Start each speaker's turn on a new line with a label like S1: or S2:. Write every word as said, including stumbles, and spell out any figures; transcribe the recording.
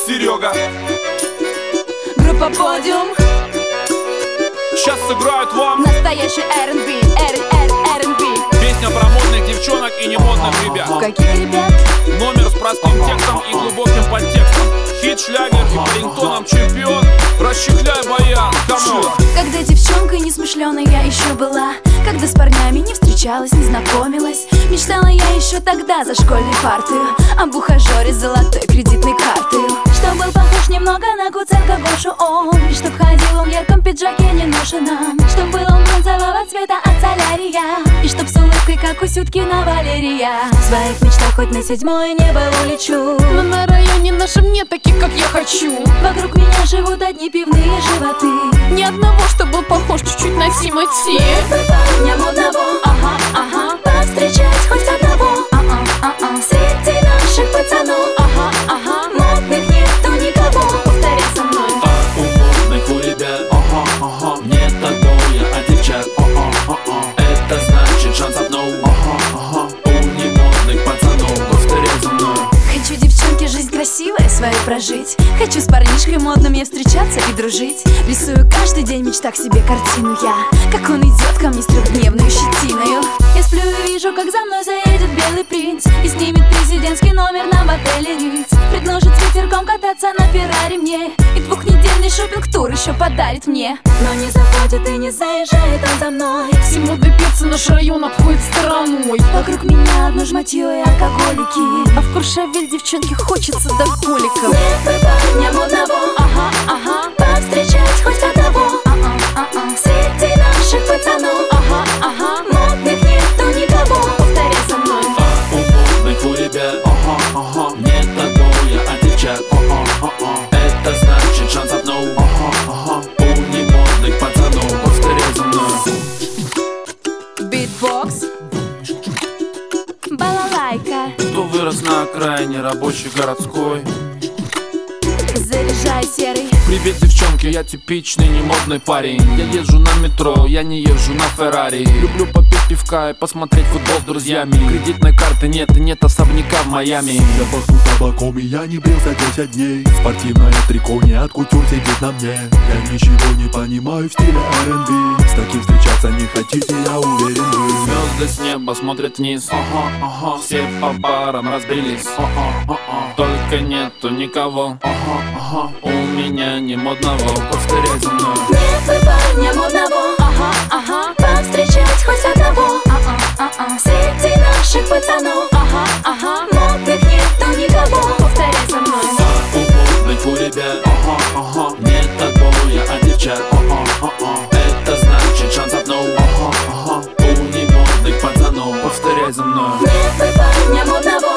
S1: Серега.
S2: Группа Подиум.
S1: Сейчас сыграют вам
S2: настоящий эр энд би, эр энд би.
S1: Песня про модных девчонок и не модных ребят.
S2: Каких ребят?
S1: Номер с простым текстом и глубоким подтекстом. Хит, шлягер и по рингтонам чемпион. Расчехляй баян, кому?
S2: Когда девчонкой несмышленой я еще была, когда с парнями не встречалась, не знакомилась, мечтала я еще тогда за школьной партой об ухажере с золотой кредитной картой, что был похож немного на Куценко Гошу он, и чтоб ходил он в ярком пиджаке неношенном, чтоб был он бронзового цвета от солярия, и чтоб с улыбкой, как у Сюткина Валерия. В своих мечтах хоть на седьмое небо улечу,
S3: но на районе нашем нет таких, как я хочу.
S2: Вокруг меня живут одни пивные животы,
S3: ни одного, что был похож чуть-чуть на Тимати.
S2: Парня модного, ага, ага, повстречать хоть одного, а-а, а-а. Среди наших пацанов, ага, ага, модных нету никого. Повторяй со мной.
S4: А у модных, у ребят, ага, ага, нет отбоя от девчат, ага, ага. Это значит шансов no, ага, ага. У немодных пацанов, повторяй за мной.
S2: Хочу, девчонки, жизнь красивая свою прожить. Хочу с парнишкой модным я встречаться и дружить. Рисую каждый день в мечтах себе картину я, как он идет ко мне с трехдневной щетиною. Я сплю и вижу, как за мной заедет белый принц и снимет президентский номер нам в отеле Риц. Предложит с ветерком кататься на Феррари мне, и двухнедельный шопинг-тур еще подарит мне. Но не заходит и не заезжает он за мной.
S3: Все модные перцы наш район обходит стороной.
S2: Вокруг меня одно жматье и алкоголики,
S3: а в Куршавель девчонке хочется до коликов.
S2: Нет бы парня модного, ага, ага, повстречать хоть одного, а-а, а-а. Среди наших пацанов, ага, ага, модных нету никого. Повторяй со мной.
S4: А у модных, у ребят, ага, ага, нет отбоя от девчат, ага, ага. Это значит шансов no, ага, ага. У немодных пацанов, повторяй за мной.
S2: Битбокс, балалайка,
S1: Кто вырос на окраине рабочей городской.
S2: заряжай серый.
S1: Привет, девчонки, я типичный немодный парень. Я езжу на метро, я не езжу на Феррари. Люблю попить пивка и посмотреть футбол с друзьями. Кредитной карты нет и нет особняка в Майами.
S5: Я пахну табаком и я не брился десять дней. Спортивное трико не от кутюр сидит на мне. Я ничего не понимаю в стиле эр энд би. С таким встречаться не хотите, я уверен вы.
S1: Звезды с неба смотрят вниз, ага, ага. Все по барам разбились, ага, ага. Только нету никого, ага, ага. У меня не модного, повторяй за мной.
S2: Нет бы парня модного, ага, ага, повстречать хоть одного, а-а, а-а. Среди наших пацанов, ага, ага, модных нету никого. Повторяй за мной.
S4: А у модных, у ребят, ага, ага, нет отбоя от девчат, ага, ага. Это значит шансов no, ага, ага. У немодных пацанов, повторяй за мной.
S2: Нет бы парня модного,